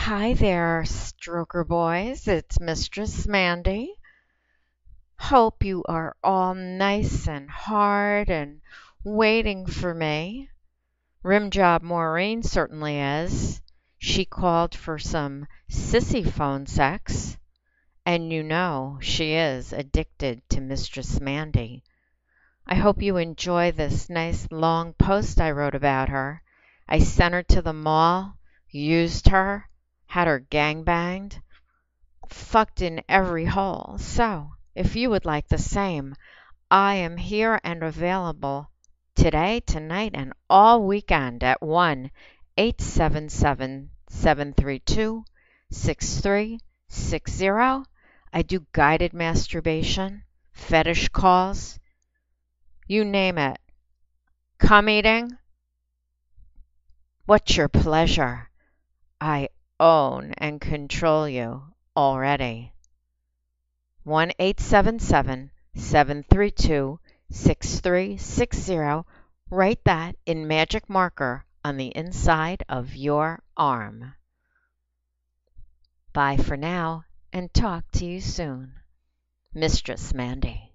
Hi there, stroker boys. It's Mistress Mandy. Hope you are all nice and hard and waiting for me. Rim Job Maureen certainly is. She called for some sissy phone sex, and you know she is addicted to Mistress Mandy. I hope you enjoy this nice long post I wrote about her. I sent her to the mall, used her, had her gangbanged, fucked in every hole. So, if you would like the same, I am here and available today, tonight, and all weekend at 1-877-732-6360. I do guided masturbation, fetish calls, you name it. Cum eating? What's your pleasure? I own and control you already. 1-877-732-6360. Write that in magic marker on the inside of your arm. Bye for now and talk to you soon. Mistress Mandy.